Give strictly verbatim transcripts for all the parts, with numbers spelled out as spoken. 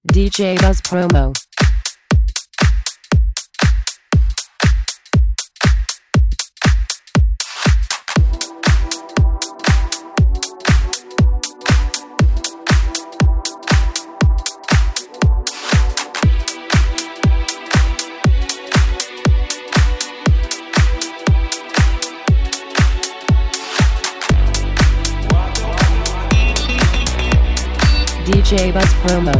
D J Buzz Promo. D J Buzz Promo.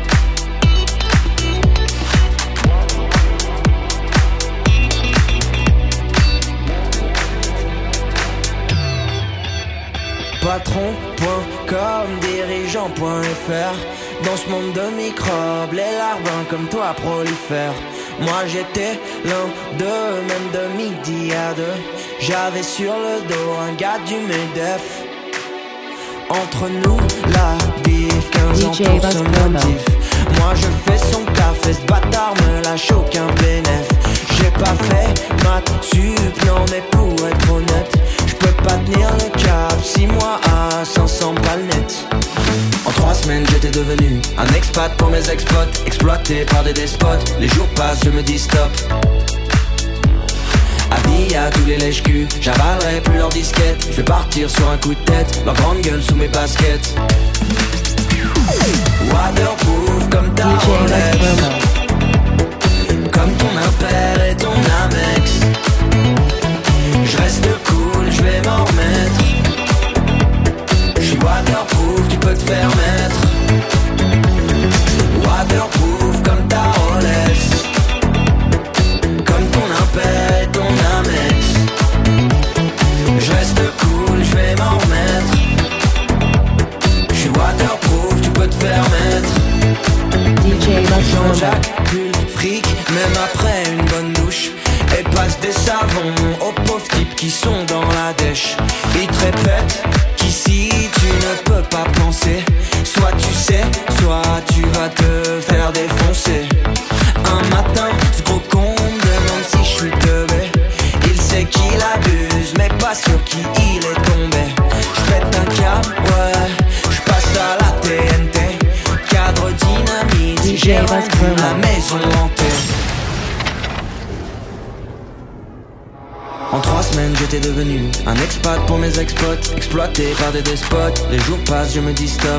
Patron point com, dirigeant point F R. Dans ce monde de microbes, les larbins comme toi prolifèrent. Moi j'étais l'un d'eux, même de midi à deux. J'avais sur le dos un gars du MEDEF. Entre nous, la bif, quinze ans pour ce motif. Moi je fais son taf et ce bâtard me lâche aucun bénéf. J'ai pas fait maths sup, non mais pour être honnête, j'peux pas tenir le cap, six mois à cinq cents balles net. En trois semaines j'étais devenu un expat pour mes ex-potes, exploité par des despotes. Les jours passent, je me dis stop. Avis à tous les lèches-culs, j'avalerai plus leurs disquettes. Je vais partir sur un coup de tête, leur grande gueule sous mes baskets. Waterproof comme ta Rolex, comme ton impère et ton Amex. Je reste cool, je vais m'en remettre. Je suis waterproof, tu peux te faire mettre. Waterproof comme ta Rolex, comme ton impère et ton Amex. Je reste cool, je vais m'en remettre. Je suis waterproof, tu peux te faire mettre. D J Jean-Jacques, pull, fric, même après une bonne douche. Et passe des savons aux pauvres types qui sont dans la dèche. Ils te répètent qu'ici tu ne peux pas penser. Soit tu sais, soit tu vas te faire défoncer. Un matin, ce gros con me demande si je suis teubé. Il sait qu'il abuse, mais pas sur qui il est tombé. J'pète un câble, ouais, j'passe à la T N T. Cadre dynamite, j'ai rendu la maison hantée. En trois semaines j'étais devenu un expat pour mes ex-potes, exploité par des despotes. Les jours passent, je me dis stop.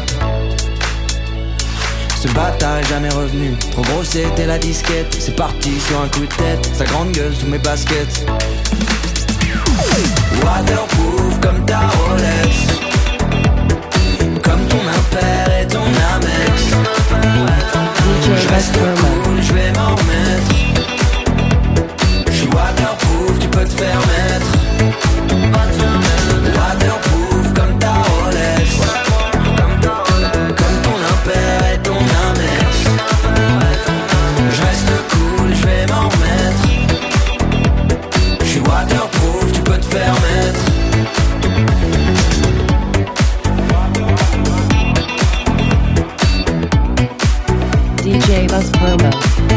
Ce bâtard est jamais revenu, trop gros c'était la disquette. C'est parti sur un coup de tête, sa grande gueule sous mes baskets. Waterproof comme ta Rolex, comme ton impère et ton Amex. Je reste cool, je vais m'en remettre. Je suis waterproof, tu peux te faire mettre. Waterproof comme ta Rolex, comme ton impère et ton Amex. Je reste cool, je vais m'en remettre. Je suis waterproof, tu peux te faire mettre. D J Buzz Promo.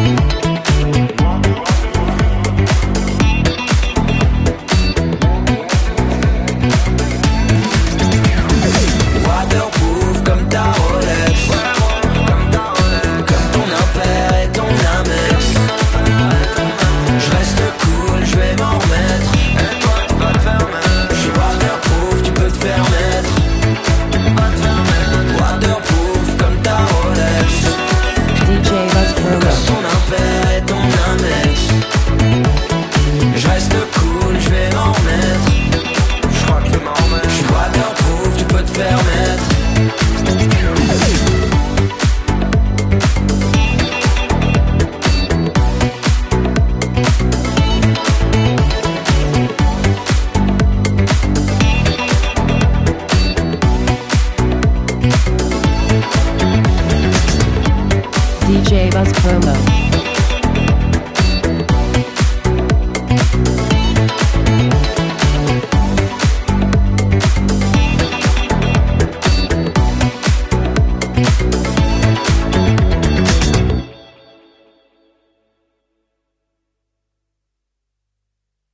Waterproof comme ta Rolex, comme ton impère et ton Amex. Je reste cool, je vais m'en remettre. Je suis waterproof, tu peux te faire mettre. Waterproof comme ta Rolex, D J Buzz Promo. comme ton impère et ton Amex. Je reste cool, je vais m'en remettre. Je crois que je vais m'en remettre. Je suis waterproof, tu peux te faire mettre. D J Buzz Promo.